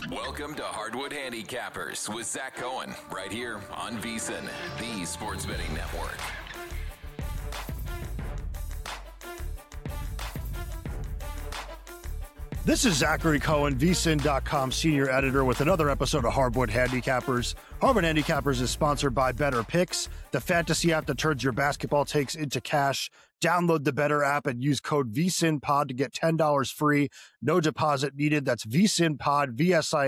Welcome to Hardwood Handicappers with Zach Cohen, right here on VSiN, the Sports Betting Network. This is Zachary Cohen, VSiN.com senior editor with another episode of Hardwood Handicappers. Hardwood Handicappers is sponsored by Better Picks, the fantasy app that turns your basketball takes into cash. Download the Better app and use code VSiNPod to get $10 free. No deposit needed. That's VSiNPod,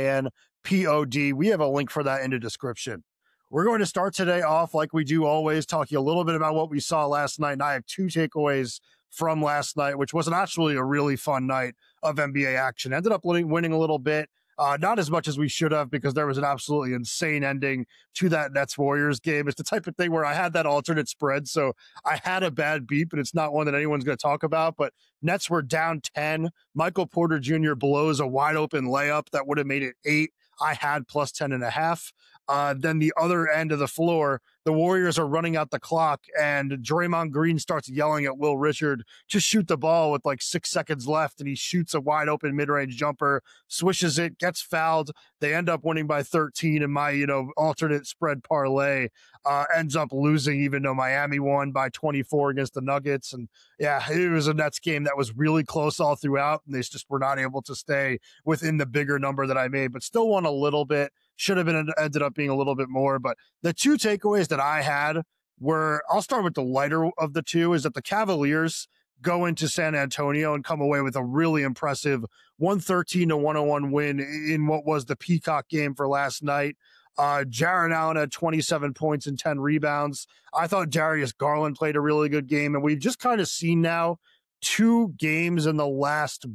VSINPOD. We have a link for that in the description. We're going to start today off like we do always, talking a little bit about what we saw last night. And I have two takeaways from last night, which was actually a really fun night of NBA action. Ended up winning a little bit, not as much as we should have, because there was an absolutely insane ending to that Nets-Warriors game. It's the type of thing where I had that alternate spread, so I had a bad beat, but it's not one that anyone's going to talk about. But Nets were down 10. Michael Porter Jr. blows a wide-open layup that would have made it 8. I had plus 10.5. Then the other end of the floor, the Warriors are running out the clock, and Draymond Green starts yelling at Will Richard to shoot the ball with like 6 seconds left, and he shoots a wide open mid-range jumper, swishes it, gets fouled. They end up winning by 13, and my alternate spread parlay ends up losing, even though Miami won by 24 against the Nuggets. And yeah, it was a Nets game that was really close all throughout, and they just were not able to stay within the bigger number that I made, but still won a little bit. Should have been ended up being a little bit more. But the two takeaways that I had were, I'll start with the lighter of the two, is that the Cavaliers go into San Antonio and come away with a really impressive 113-101 win in what was the Peacock game for last night. Jarrett Allen had 27 points and 10 rebounds. I thought Darius Garland played a really good game, and we've just kind of seen now 2 games in the last,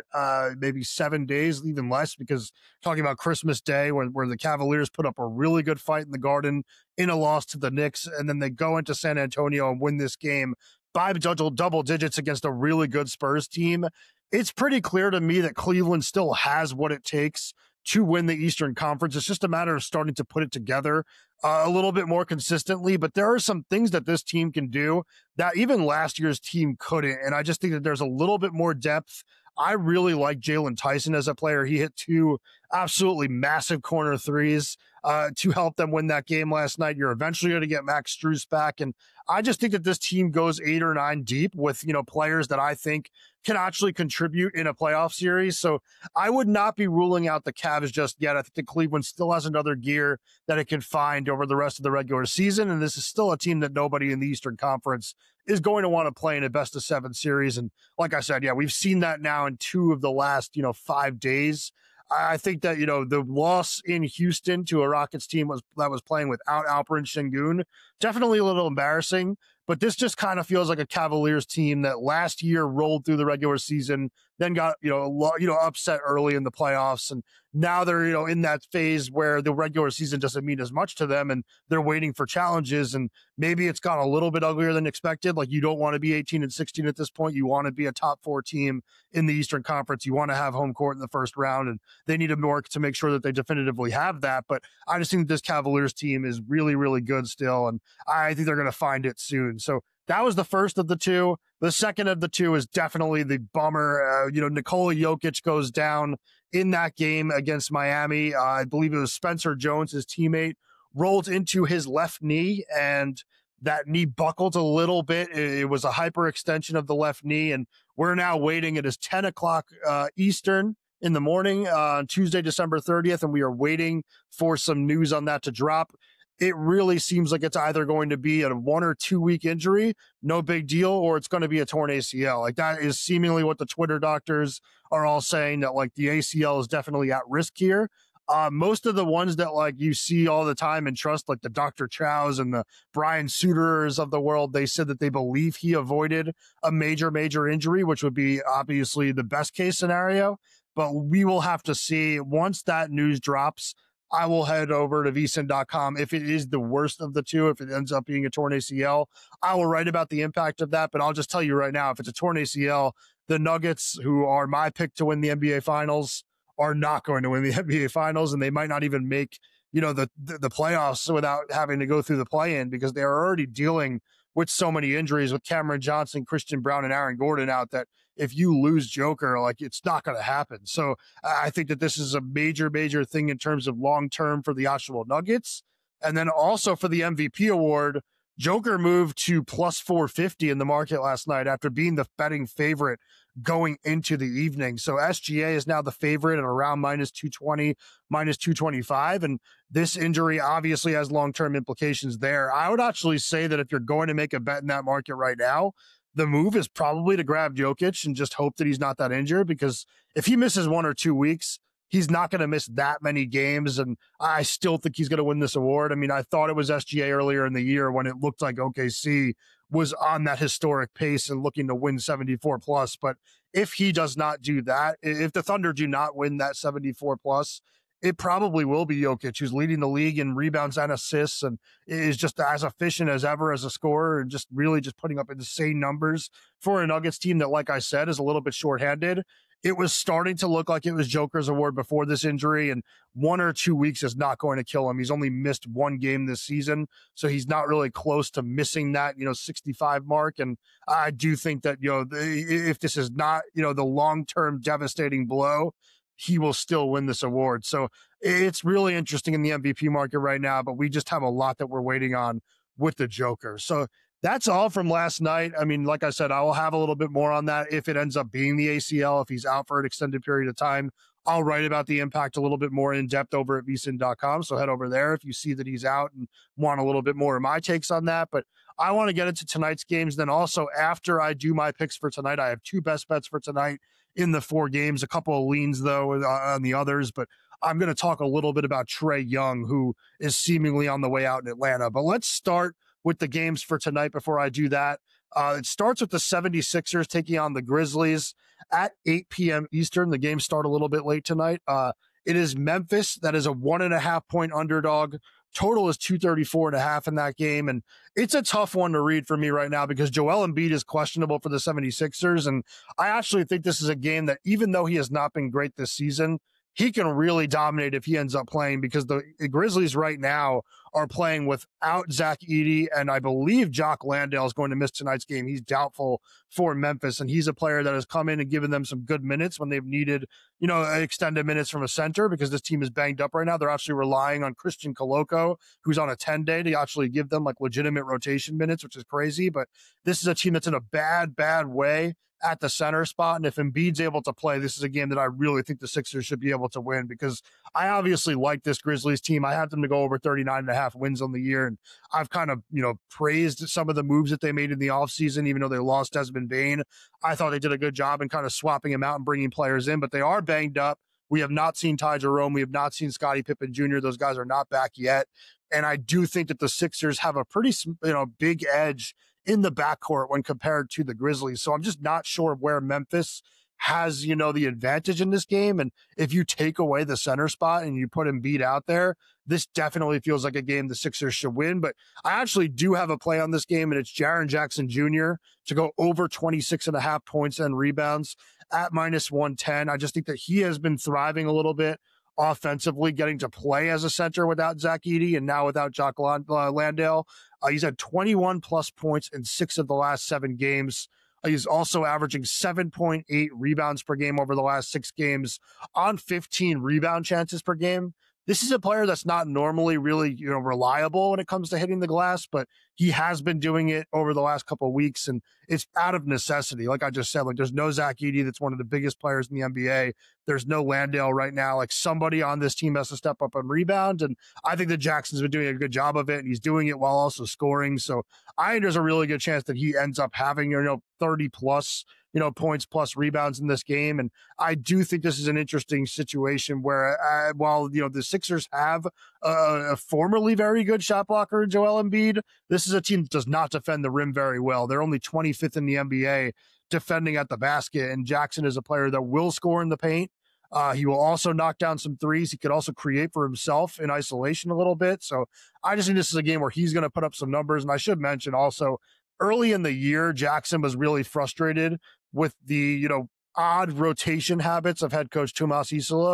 maybe 7 days, even less, because talking about Christmas Day where the Cavaliers put up a really good fight in the Garden in a loss to the Knicks, and then they go into San Antonio and win this game by double digits against a really good Spurs team. It's pretty clear to me that Cleveland still has what it takes to win the Eastern Conference. It's just a matter of starting to put it together a little bit more consistently, but there are some things that this team can do that even last year's team couldn't, and I just think that there's a little bit more depth. I really like Jalen Tyson as a player. He hit 2 absolutely massive corner threes to help them win that game last night. You're eventually going to get Max Strus back, and I just think that this team goes 8 or 9 deep with, players that I think can actually contribute in a playoff series. So I would not be ruling out the Cavs just yet. I think that Cleveland still has another gear that it can find over the rest of the regular season, and this is still a team that nobody in the Eastern Conference is going to want to play in a best-of-7 series. And like I said, yeah, we've seen that now in 2 of the last, 5 days. I think that, the loss in Houston to a Rockets team that was playing without Alperen Sengun, definitely a little embarrassing, but this just kind of feels like a Cavaliers team that last year rolled through the regular season, then got, upset early in the playoffs. And now they're, in that phase where the regular season doesn't mean as much to them, and they're waiting for challenges. And maybe it's gone a little bit uglier than expected. Like, you don't want to be 18-16 at this point. You want to be a top 4 team in the Eastern Conference. You want to have home court in the first round, and they need to work to make sure that they definitively have that. But I just think this Cavaliers team is really, really good still, and I think they're going to find it soon. So that was the first of the two. The second of the two is definitely the bummer. Nikola Jokic goes down in that game against Miami. I believe it was Spencer Jones, his teammate, rolled into his left knee, and that knee buckled a little bit. It was a hyperextension of the left knee, and we're now waiting. It is 10 o'clock Eastern in the morning on Tuesday, December 30th, and we are waiting for some news on that to drop. It really seems like it's either going to be a 1 or 2 week injury, no big deal, or it's going to be a torn ACL. Like, that is seemingly what the Twitter doctors are all saying, that like the ACL is definitely at risk here. Most of the ones that like you see all the time and trust, like the Dr. Chows and the Brian Suterers of the world, they said that they believe he avoided a major injury, which would be obviously the best case scenario. But we will have to see. Once that news drops, I will head over to vsin.com. If it is the worst of the two, if it ends up being a torn ACL, I will write about the impact of that. But I'll just tell you right now, if it's a torn ACL, the Nuggets, who are my pick to win the NBA Finals, are not going to win the NBA Finals, and they might not even make, the playoffs without having to go through the play-in, because they are already dealing with so many injuries, with Cameron Johnson, Christian Brown, and Aaron Gordon out, that if you lose Joker, like, it's not going to happen. So I think that this is a major, major thing in terms of long-term for the Oshawa Nuggets. And then also for the MVP award, Joker moved to plus 450 in the market last night after being the betting favorite going into the evening. So SGA is now the favorite at around minus 220, minus 225. And this injury obviously has long-term implications there. I would actually say that if you're going to make a bet in that market right now, the move is probably to grab Jokic and just hope that he's not that injured, because if he misses 1 or 2 weeks, he's not going to miss that many games, and I still think he's going to win this award. I mean, I thought it was SGA earlier in the year when it looked like OKC was on that historic pace and looking to win 74 plus. But if he does not do that, if the Thunder do not win that 74 plus, it probably will be Jokic, who's leading the league in rebounds and assists and is just as efficient as ever as a scorer and just really just putting up insane numbers for a Nuggets team that, like I said, is a little bit shorthanded. It was starting to look like it was Joker's award before this injury, and 1 or 2 weeks is not going to kill him. He's only missed 1 game this season, so he's not really close to missing that, 65 mark. And I do think that, if this is not, the long-term devastating blow, he will still win this award. So it's really interesting in the MVP market right now, but we just have a lot that we're waiting on with the Joker. So that's all from last night. I mean, like I said, I will have a little bit more on that if it ends up being the ACL, if he's out for an extended period of time. I'll write about the impact a little bit more in depth over at vsin.com. So head over there if you see that he's out and want a little bit more of my takes on that. But I want to get into tonight's games. Then also, after I do my picks for tonight, I have 2 best bets for tonight in the 4 games, a couple of leans though on the others. But I'm going to talk a little bit about Trae Young, who is seemingly on the way out in Atlanta. But let's start with the games for tonight before I do that. It starts with the 76ers taking on the Grizzlies at 8 p.m. Eastern. The games start a little bit late tonight. It is Memphis that is a 1.5 point underdog. Total is 234.5 in that game. And it's a tough one to read for me right now because Joel Embiid is questionable for the 76ers. And I actually think this is a game that, even though he has not been great this season, he can really dominate if he ends up playing, because the Grizzlies right now are playing without Zach Edey, and I believe Jock Landale is going to miss tonight's game. He's doubtful for Memphis, and he's a player that has come in and given them some good minutes when they've needed, extended minutes from a center, because this team is banged up right now. They're actually relying on Christian Koloko, who's on a 10-day, to actually give them like legitimate rotation minutes, which is crazy. But this is a team that's in a bad, bad way at the center spot. And if Embiid's able to play, this is a game that I really think the Sixers should be able to win, because I obviously like this Grizzlies team. I have them to go over 39.5 wins on the year. And I've kind of, praised some of the moves that they made in the offseason, even though they lost Desmond Bane. I thought they did a good job in kind of swapping him out and bringing players in, but they are banged up. We have not seen Ty Jerome. We have not seen Scottie Pippen Jr. Those guys are not back yet. And I do think that the Sixers have a pretty, big edge in the backcourt when compared to the Grizzlies. So I'm just not sure where Memphis has, the advantage in this game. And if you take away the center spot and you put Embiid out there, this definitely feels like a game the Sixers should win. But I actually do have a play on this game, and it's Jaren Jackson Jr. to go over 26.5 points and rebounds at minus 110. I just think that he has been thriving a little bit offensively, getting to play as a center without Zach Edey and now without Jock Landale. He's had 21 plus points in 6 of the last 7 games. He's also averaging 7.8 rebounds per game over the last 6 games on 15 rebound chances per game. This is a player that's not normally really, reliable when it comes to hitting the glass, but he has been doing it over the last couple of weeks, and it's out of necessity. Like I just said, there's no Zach Edey that's one of the biggest players in the NBA. There's no Landale right now. Like, somebody on this team has to step up and rebound, and I think that Jackson's been doing a good job of it, and he's doing it while also scoring. So I think there's a really good chance that he ends up having, 30 plus points plus rebounds in this game. And I do think this is an interesting situation where while, the Sixers have a formerly very good shot blocker, Joel Embiid, this is a team that does not defend the rim very well. They're only 25th in the NBA defending at the basket. And Jackson is a player that will score in the paint. He will also knock down some threes. He could also create for himself in isolation a little bit. So I just think this is a game where he's going to put up some numbers. And I should mention also, early in the year, Jackson was really frustrated with the, odd rotation habits of head coach Tomas Isolo.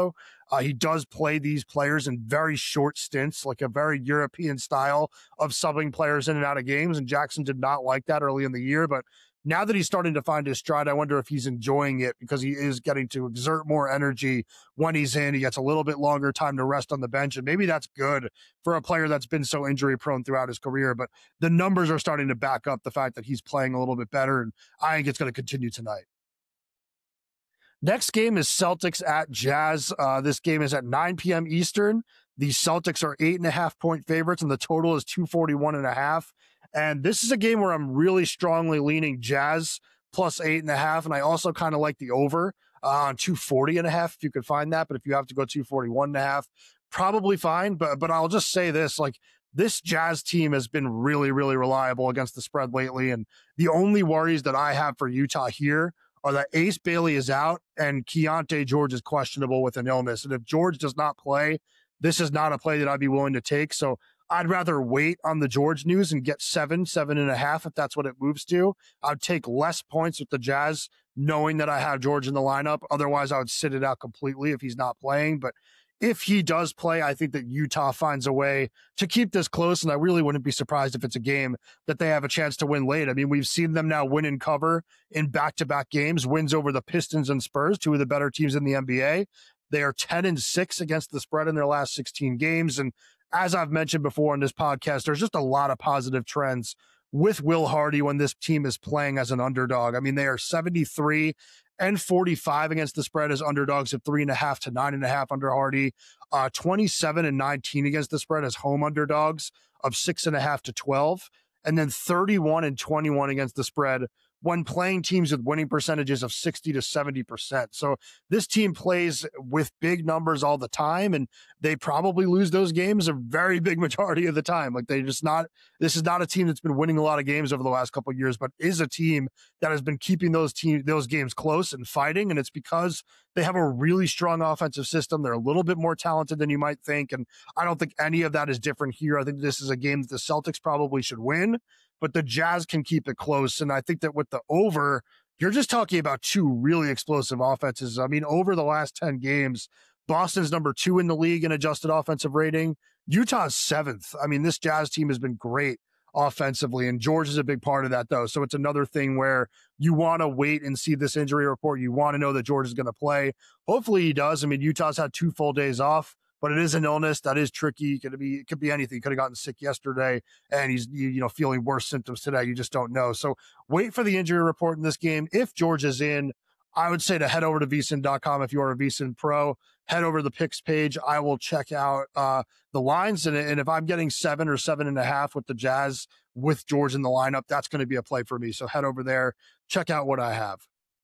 He does play these players in very short stints, like a very European style of subbing players in and out of games. And Jackson did not like that early in the year. But now that he's starting to find his stride, I wonder if he's enjoying it because he is getting to exert more energy when he's in. He gets a little bit longer time to rest on the bench. And maybe that's good for a player that's been so injury prone throughout his career. But the numbers are starting to back up the fact that he's playing a little bit better. And I think it's going to continue tonight. Next game is Celtics at Jazz. This game is at 9 p.m. Eastern. The Celtics are 8.5-point favorites, and the total is 241.5. And this is a game where I'm really strongly leaning Jazz plus 8.5. And I also kind of like the over on 240.5 if you could find that. But if you have to go 241.5, probably fine. But I'll just say this, like, this Jazz team has been really, really reliable against the spread lately. And the only worries that I have for Utah here are that Ace Bailey is out and Keontae George is questionable with an illness. And if George does not play, this is not a play that I'd be willing to take. So I'd rather wait on the George news and get 7.5 if that's what it moves to. I'd take less points with the Jazz knowing that I have George in the lineup. Otherwise, I would sit it out completely if he's not playing. But if he does play, I think that Utah finds a way to keep this close, and I really wouldn't be surprised if it's a game that they have a chance to win late. I mean, we've seen them now win and cover in back-to-back games, wins over the Pistons and Spurs, two of the better teams in the NBA. They are 10-6 against the spread in their last 16 games, and as I've mentioned before on this podcast, there's just a lot of positive trends with Will Hardy when this team is playing as an underdog. I mean, they are 73-45 against the spread as underdogs at 3.5 to 9.5 under Hardy, 27-19 against the spread as home underdogs of 6.5 to 12, and then 31-21 against the spread when playing teams with winning percentages of 60 to 70%. So this team plays with big numbers all the time, and they probably lose those games a very big majority of the time. Like, this is not a team that's been winning a lot of games over the last couple of years, but is a team that has been keeping those games close and fighting. And it's because they have a really strong offensive system. They're a little bit more talented than you might think. And I don't think any of that is different here. I think this is a game that the Celtics probably should win, but the Jazz can keep it close. And I think that with the over, you're just talking about two really explosive offenses. I mean, over the last 10 games, Boston's number 2 in the league in adjusted offensive rating. Utah's 7th. I mean, this Jazz team has been great offensively, and George is a big part of that, though. So it's another thing where you want to wait and see this injury report. You want to know that George is going to play. Hopefully he does. I mean, Utah's had 2 full days off, but it is an illness that is tricky. It could be anything. He could have gotten sick yesterday, and he's feeling worse symptoms today. You just don't know. So wait for the injury report in this game. If George is in, I would say to head over to vsin.com if you are a vsin pro. Head over to the picks page. I will check out the lines, and if I'm getting 7 or 7.5 with the Jazz with George in the lineup, that's going to be a play for me. So head over there, check out what I have.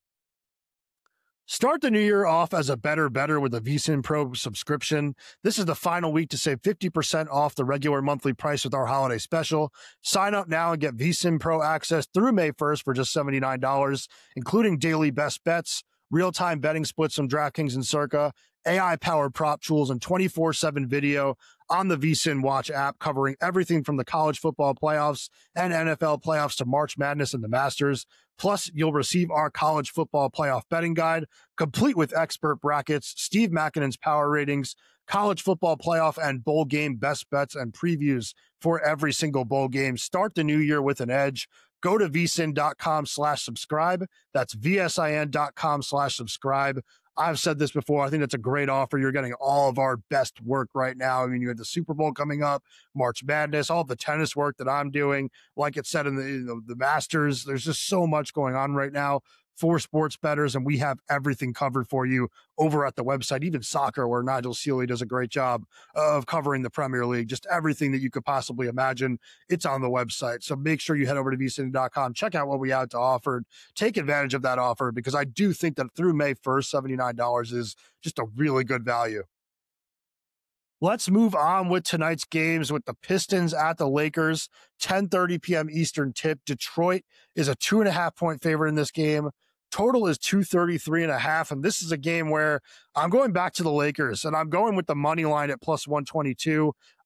Start the new year off as a better with a VSiN Pro subscription. This is the final week to save 50% off the regular monthly price with our holiday special. Sign up now and get VSiN Pro access through May 1st for just $79, including daily best bets, real-time betting splits from DraftKings and Circa, AI-powered prop tools, and 24/7 video on the VSiN Watch app covering everything from the college football playoffs and NFL playoffs to March Madness and the Masters. Plus, you'll receive our college football playoff betting guide, complete with expert brackets, Steve Makinen's power ratings, college football playoff and bowl game best bets and previews for every single bowl game. Start the new year with an edge. Go to vsin.com/subscribe. That's vsin.com/subscribe. I've said this before. I think that's a great offer. You're getting all of our best work right now. I mean, you have the Super Bowl coming up, March Madness, all the tennis work that I'm doing. Like it said in the Masters, there's just so much going on right now for sports bettors, and we have everything covered for you over at the website, even soccer, where Nigel Seeley does a great job of covering the Premier League. Just everything that you could possibly imagine, it's on the website. So make sure you head over to vsin.com, check out what we have to offer, take advantage of that offer, because I do think that through May 1st, $79 is just a really good value. Let's move on with tonight's games with the Pistons at the Lakers, 10:30 p.m. Eastern tip. Detroit is a 2.5-point favorite in this game. Total is 233.5. And this is a game where I'm going back to the Lakers, and I'm going with the money line at plus 122.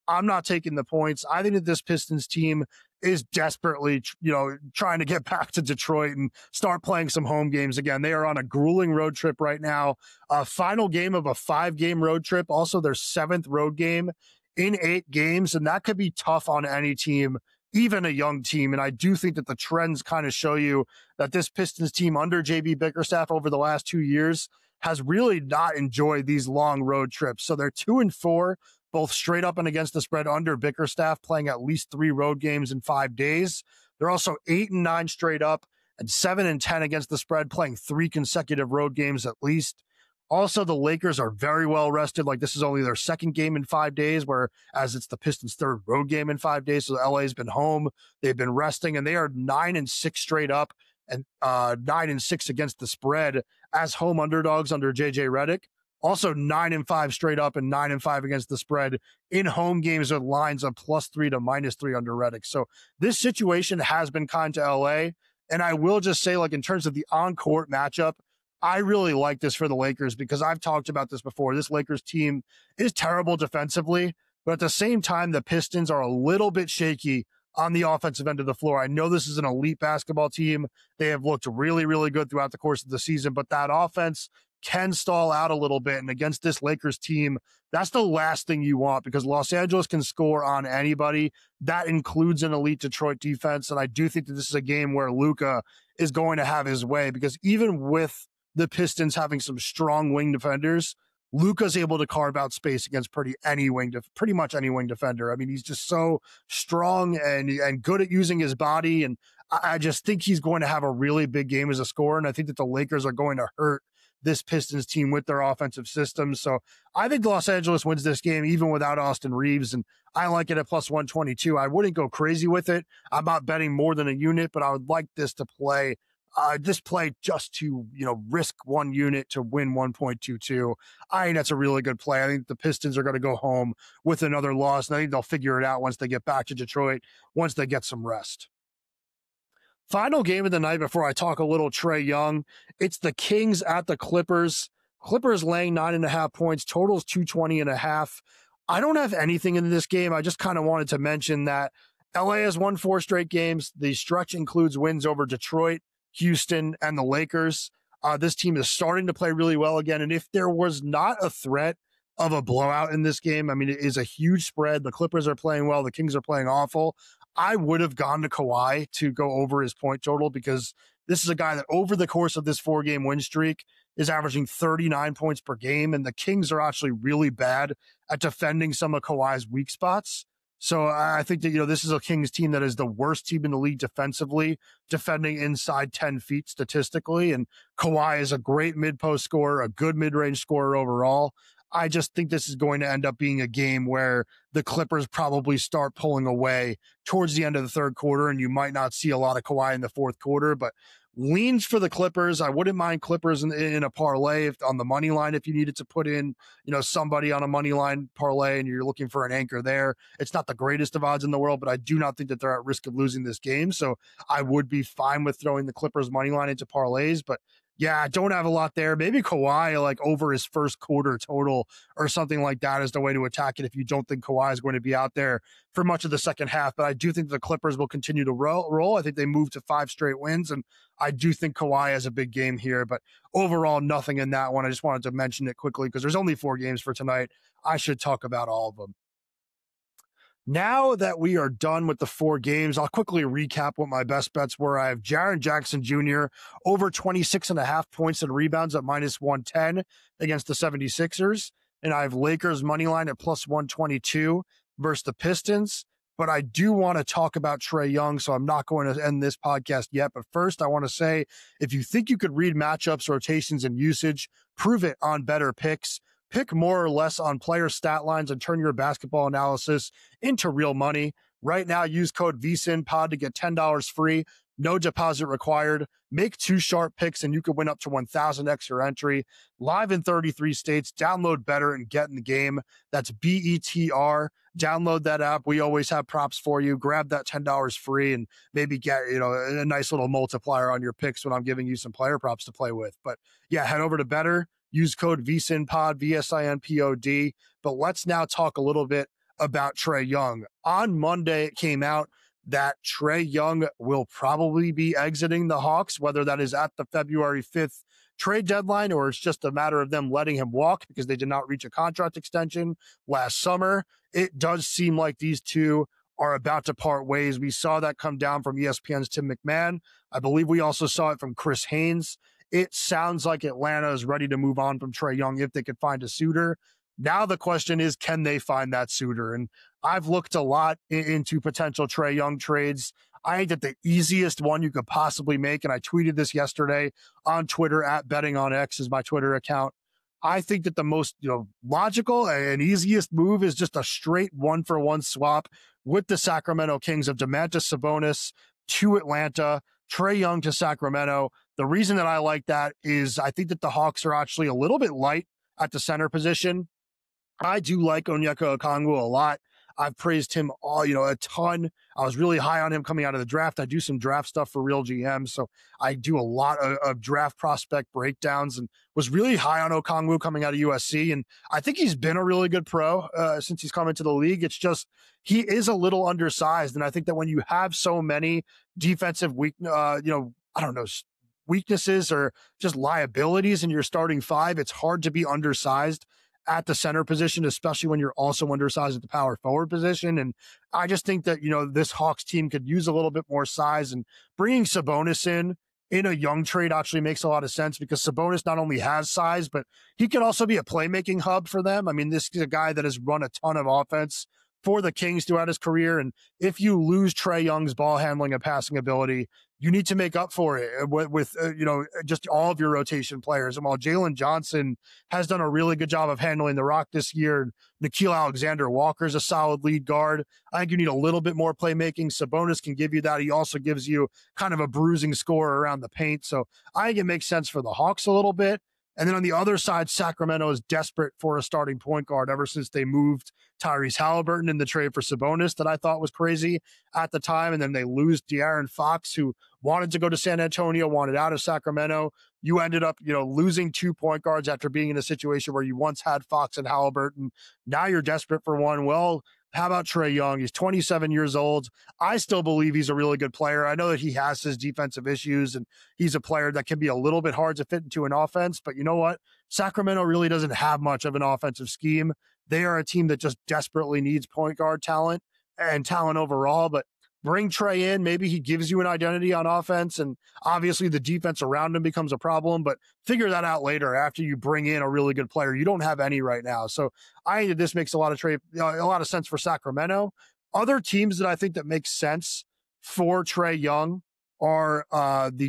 I'm not taking the points. I think that this Pistons team is desperately, trying to get back to Detroit and start playing some home games again. They are on a grueling road trip right now. Final game of a 5-game road trip. Also their 7th road game in 8 games. And that could be tough on any team, even a young team. And I do think that the trends kind of show you that this Pistons team under JB Bickerstaff over the last 2 years has really not enjoyed these long road trips. So they're 2-4, both straight up and against the spread under Bickerstaff, playing at least 3 road games in 5 days. They're also 8-9 straight up and 7-10 against the spread, playing 3 consecutive road games at least. Also, the Lakers are very well rested. Like, this is only their 2nd game in 5 days, whereas it's the Pistons' 3rd road game in 5 days. So LA's been home. They've been resting, and they are 9-6 straight up and 9-6 against the spread as home underdogs under JJ Redick. Also 9-5 straight up and 9-5 against the spread in home games with lines of +3 to -3 under Redick. So this situation has been kind to LA. And I will just say, like, in terms of the on-court matchup, I really like this for the Lakers because I've talked about this before. This Lakers team is terrible defensively, but at the same time, the Pistons are a little bit shaky on the offensive end of the floor. I know this is an elite basketball team. They have looked really, really good throughout the course of the season, but that offense can stall out a little bit. And against this Lakers team, that's the last thing you want because Los Angeles can score on anybody. That includes an elite Detroit defense. And I do think that this is a game where Luka is going to have his way because even with the Pistons having some strong wing defenders, Luka's able to carve out space against pretty much any wing defender. I mean, he's just so strong and good at using his body. And I just think he's going to have a really big game as a scorer. And I think that the Lakers are going to hurt this Pistons team with their offensive system. So I think Los Angeles wins this game even without Austin Reeves. And I like it at +122. I wouldn't go crazy with it. I'm not betting more than a unit, but I would like this to play. This play just to, risk 1 unit to win 1.22. I think that's a really good play. I think the Pistons are going to go home with another loss, and I think they'll figure it out once they get back to Detroit, once they get some rest. Final game of the night before I talk a little Trae Young. It's the Kings at the Clippers. Clippers laying 9.5 points, totals 220.5. I don't have anything in this game. I just kind of wanted to mention that LA has won 4 straight games. The stretch includes wins over Detroit, Houston, and the Lakers. This team is starting to play really well again. And if there was not a threat of a blowout in this game, I mean, it is a huge spread. The Clippers are playing well. The Kings are playing awful. I would have gone to Kawhi to go over his point total because this is a guy that over the course of this 4-game win streak is averaging 39 points per game. And the Kings are actually really bad at defending some of Kawhi's weak spots. So I think that, this is a Kings team that is the worst team in the league defensively, defending inside 10 feet statistically. And Kawhi is a great mid-post scorer, a good mid-range scorer overall. I just think this is going to end up being a game where the Clippers probably start pulling away towards the end of the 3rd quarter, and you might not see a lot of Kawhi in the 4th quarter, but leans for the Clippers. I wouldn't mind Clippers in a parlay on the money line if you needed to put in, somebody on a money line parlay and you're looking for an anchor there. It's not the greatest of odds in the world, but I do not think that they're at risk of losing this game. So I would be fine with throwing the Clippers money line into parlays, but yeah, I don't have a lot there. Maybe Kawhi, like over his 1st quarter total or something like that is the way to attack it if you don't think Kawhi is going to be out there for much of the second half. But I do think the Clippers will continue to roll. I think they move to 5 straight wins, and I do think Kawhi has a big game here. But overall, nothing in that one. I just wanted to mention it quickly because there's only 4 games for tonight. I should talk about all of them. Now that we are done with the 4 games, I'll quickly recap what my best bets were. I have Jaren Jackson Jr. over 26.5 points and rebounds at -110 against the 76ers. And I have Lakers money line at +122 versus the Pistons. But I do want to talk about Trae Young, so I'm not going to end this podcast yet. But first, I want to say, if you think you could read matchups, rotations, and usage, prove it on Better Picks. Pick more or less on player stat lines and turn your basketball analysis into real money. Right now, use code VSINPOD to get $10 free. No deposit required. Make 2 sharp picks and you could win up to 1,000x your entry. Live in 33 states. Download Better and get in the game. That's BETR. Download that app. We always have props for you. Grab that $10 free and maybe get, a nice little multiplier on your picks when I'm giving you some player props to play with. But yeah, head over to Better. Use code VSINPOD, VSINPOD. But let's now talk a little bit about Trae Young. On Monday, it came out that Trae Young will probably be exiting the Hawks, whether that is at the February 5th trade deadline or it's just a matter of them letting him walk because they did not reach a contract extension last summer. It does seem like these two are about to part ways. We saw that come down from ESPN's Tim McMahon. I believe we also saw it from Chris Haynes. It sounds like Atlanta is ready to move on from Trae Young if they could find a suitor. Now the question is, can they find that suitor? And I've looked a lot into potential Trae Young trades. I think that the easiest one you could possibly make, and I tweeted this yesterday on Twitter at BettingOnX is my Twitter account. I think that the most logical and easiest move is just a straight 1-for-1 swap with the Sacramento Kings of Domantas Sabonis to Atlanta, Trae Young to Sacramento. The reason that I like that is I think that the Hawks are actually a little bit light at the center position. I do like Onyeka Okongwu a lot. I've praised him a ton. I was really high on him coming out of the draft. I do some draft stuff for Real GM, so I do a lot of draft prospect breakdowns and was really high on Okongwu coming out of USC. And I think he's been a really good pro since he's come into the league. It's just he is a little undersized, and I think that when you have so many defensive weaknesses or just liabilities in your starting five, it's hard to be undersized at the center position, especially when you're also undersized at the power forward position. And I just think that, this Hawks team could use a little bit more size, and bringing Sabonis in a Young trade actually makes a lot of sense because Sabonis not only has size, but he can also be a playmaking hub for them. I mean, this is a guy that has run a ton of offense for the Kings throughout his career. And if you lose Trae Young's ball handling and passing ability, you need to make up for it with just all of your rotation players. And while Jalen Johnson has done a really good job of handling the rock this year, Nickeil Alexander-Walker is a solid lead guard. I think you need a little bit more playmaking. Sabonis can give you that. He also gives you kind of a bruising score around the paint. So I think it makes sense for the Hawks a little bit. And then on the other side, Sacramento is desperate for a starting point guard ever since they moved Tyrese Halliburton in the trade for Sabonis that I thought was crazy at the time. And then they lose De'Aaron Fox, who wanted to go to San Antonio, wanted out of Sacramento. You ended up, losing 2 point guards after being in a situation where you once had Fox and Halliburton. Now you're desperate for one. Well, how about Trae Young? He's 27 years old. I still believe he's a really good player. I know that he has his defensive issues, and he's a player that can be a little bit hard to fit into an offense. But you know what? Sacramento really doesn't have much of an offensive scheme. They are a team that just desperately needs point guard talent and talent overall. But bring Trae in. Maybe he gives you an identity on offense, and obviously the defense around him becomes a problem, but figure that out later after you bring in a really good player. You don't have any right now. So I think this makes a lot of sense for Sacramento. Other teams that I think that makes sense for Trae Young are the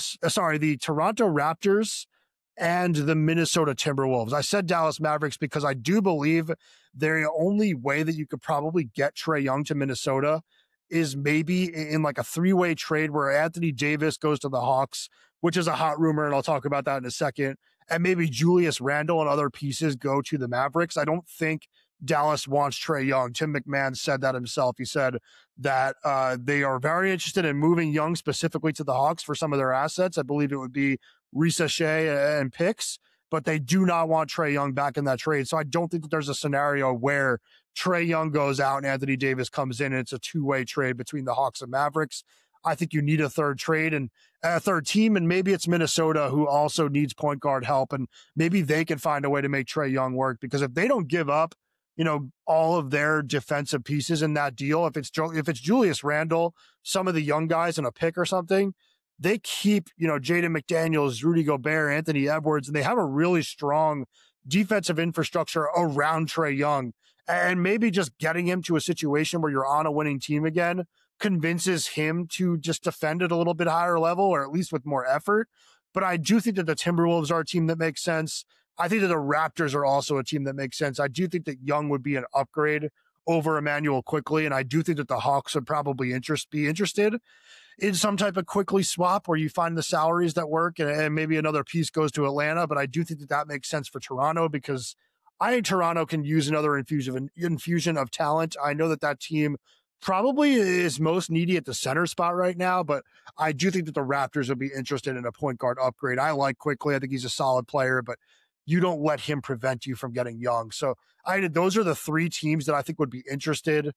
Toronto Raptors and the Minnesota Timberwolves. I said Dallas Mavericks because I do believe the only way that you could probably get Trae Young to Minnesota is maybe in like a 3-way trade where Anthony Davis goes to the Hawks, which is a hot rumor, and I'll talk about that in a second, and maybe Julius Randle and other pieces go to the Mavericks. I don't think Dallas wants Trae Young. Tim McMahon said that himself. He said that they are very interested in moving Young specifically to the Hawks for some of their assets. I believe it would be Risa Shea and picks, but they do not want Trae Young back in that trade. So I don't think that there's a scenario where Trae Young goes out and Anthony Davis comes in and it's a 2-way trade between the Hawks and Mavericks. I think you need a third trade and a third team, and maybe it's Minnesota who also needs point guard help, and maybe they can find a way to make Trae Young work, because if they don't give up, all of their defensive pieces in that deal, if it's Julius Randle, some of the young guys and a pick or something, they keep, Jaden McDaniels, Rudy Gobert, Anthony Edwards, and they have a really strong defensive infrastructure around Trae Young. And maybe just getting him to a situation where you're on a winning team again convinces him to just defend at a little bit higher level, or at least with more effort. But I do think that the Timberwolves are a team that makes sense. I think that the Raptors are also a team that makes sense. I do think that Young would be an upgrade over Emmanuel Quickley, and I do think that the Hawks would probably be interested in some type of Quickley swap where you find the salaries that work and maybe another piece goes to Atlanta. But I do think that makes sense for Toronto, because I think Toronto can use another infusion of talent. I know that team probably is most needy at the center spot right now, but I do think that the Raptors would be interested in a point guard upgrade. I like Quickley. I think he's a solid player, but you don't let him prevent you from getting young. So those are the three teams that I think would be interested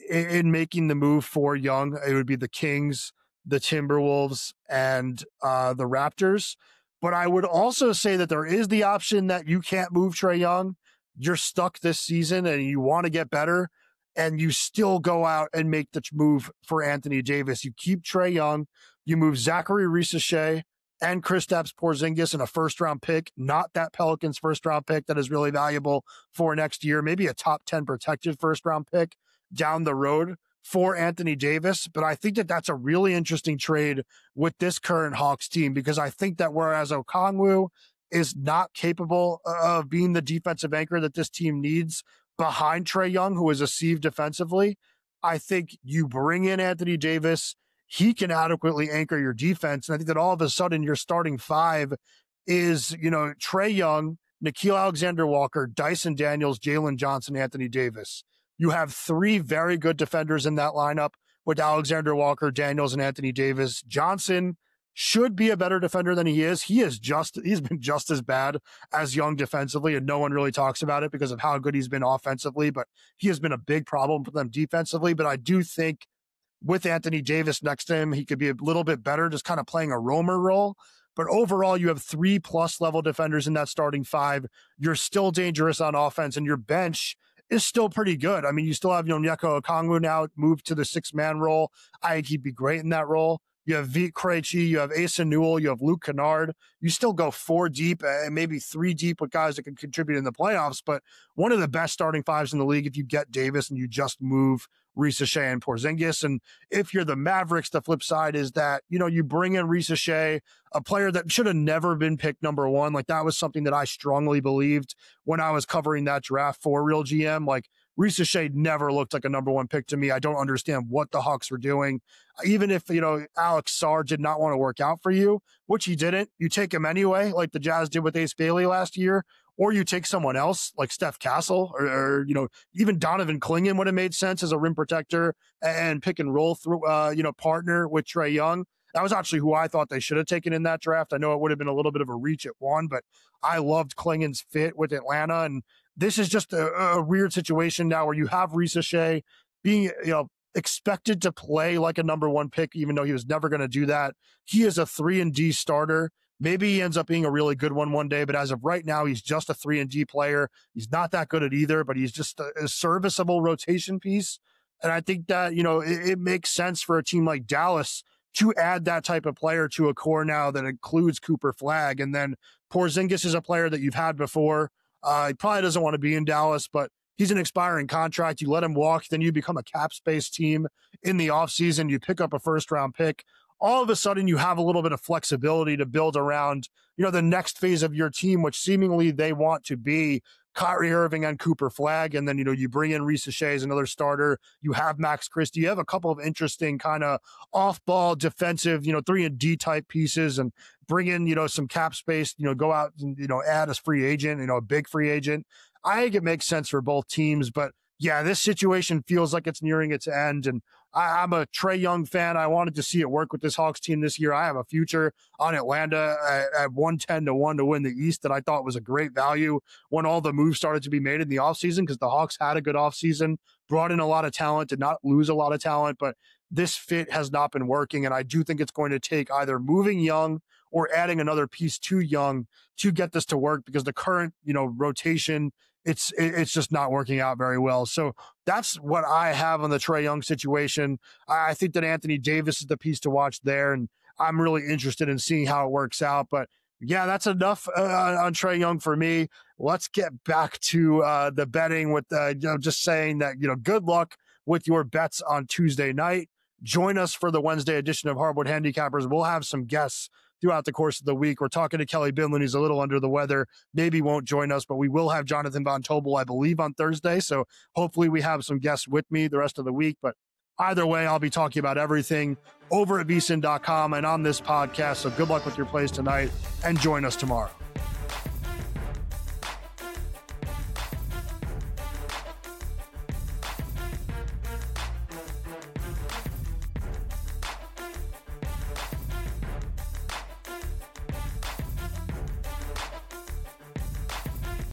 in making the move for Young. It would be the Kings, the Timberwolves, and the Raptors. But I would also say that there is the option that you can't move Trae Young. You're stuck this season and you want to get better, and you still go out and make the move for Anthony Davis. You keep Trae Young, you move Zachary Risacher and Kristaps Porzingis in a first-round pick, not that Pelicans first-round pick that is really valuable for next year, maybe a top 10 protected first-round pick down the road for Anthony Davis. But I think that that's a really interesting trade with this current Hawks team, because I think that whereas Okongwu is not capable of being the defensive anchor that this team needs behind Trae Young, who is a sieve defensively, I think you bring in Anthony Davis. He can adequately anchor your defense. And I think that all of a sudden your starting five is, Trae Young, Nickeil Alexander-Walker, Dyson Daniels, Jalen Johnson, Anthony Davis. You have three very good defenders in that lineup with Alexander-Walker, Daniels, and Anthony Davis. Johnson should be a better defender than he is. He's been just as bad as Young defensively, and no one really talks about it because of how good he's been offensively, but he has been a big problem for them defensively. But I do think with Anthony Davis next to him, he could be a little bit better, just kind of playing a roamer role. But overall, you have 3+ level defenders in that starting five. You're still dangerous on offense, and your bench is still pretty good. I mean, you still have Onyeka Okongwu now moved to the 6-man role. I think he'd be great in that role. You have Vit Krejci, you have Asa Newell, you have Luke Kennard. You still go 4 deep and maybe 3 deep with guys that can contribute in the playoffs, but one of the best starting fives in the league if you get Davis and you just move Risacher and Porzingis. And if you're the Mavericks, the flip side is that, you bring in Risacher, a player that should have never been picked number 1. Like, that was something that I strongly believed when I was covering that draft for Real GM. Like, Risacher never looked like a number 1 pick to me. I don't understand what the Hawks were doing. Even if, Alex Sarr did not want to work out for you, which he didn't, you take him anyway, like the Jazz did with Ace Bailey last year, or you take someone else like Steph Castle or even Donovan Clingan would have made sense as a rim protector and pick and roll through, partner with Trae Young. That was actually who I thought they should have taken in that draft. I know it would have been a little bit of a reach at 1, but I loved Clingan's fit with Atlanta. And this is just a weird situation now where you have Risacher being, expected to play like a number 1 pick, even though he was never going to do that. He is a 3-and-D starter. Maybe he ends up being a really good one day, but as of right now, he's just a 3-and-D player. He's not that good at either, but he's just a serviceable rotation piece. And I think that, it makes sense for a team like Dallas to add that type of player to a core now that includes Cooper Flagg. And then Porzingis is a player that you've had before. He probably doesn't want to be in Dallas, but he's an expiring contract. You let him walk, then you become a cap space team in the offseason. You pick up a first-round pick. All of a sudden, you have a little bit of flexibility to build around, the next phase of your team, which seemingly they want to be Kyrie Irving and Cooper Flagg. And then, you bring in Risacher as another starter. You have Max Christie. You have a couple of interesting kind of off-ball defensive, 3-and-D type pieces, and bring in, some cap space, go out and, add a free agent, a big free agent. I think it makes sense for both teams, but yeah, this situation feels like it's nearing its end. And I'm a Trae Young fan. I wanted to see it work with this Hawks team this year. I have a future on Atlanta at 110-1 to win the East that I thought was a great value when all the moves started to be made in the offseason, because the Hawks had a good offseason, brought in a lot of talent, did not lose a lot of talent, but this fit has not been working. And I do think it's going to take either moving Young or adding another piece to Young to get this to work, because the current, rotation, it's just not working out very well. So that's what I have on the Trae Young situation. I think that Anthony Davis is the piece to watch there, and I'm really interested in seeing how it works out. But yeah, that's enough on Trae Young for me. Let's get back to the betting with just saying that, good luck with your bets on Tuesday night. Join us for the Wednesday edition of Hardwood Handicappers. We'll have some guests throughout the course of the week. We're talking to Kelly Binland. He's a little under the weather, maybe won't join us, but we will have Jonathan Von Tobel, I believe, on Thursday. So hopefully we have some guests with me the rest of the week. But either way, I'll be talking about everything over at VSiN.com and on this podcast. So good luck with your plays tonight, and join us tomorrow.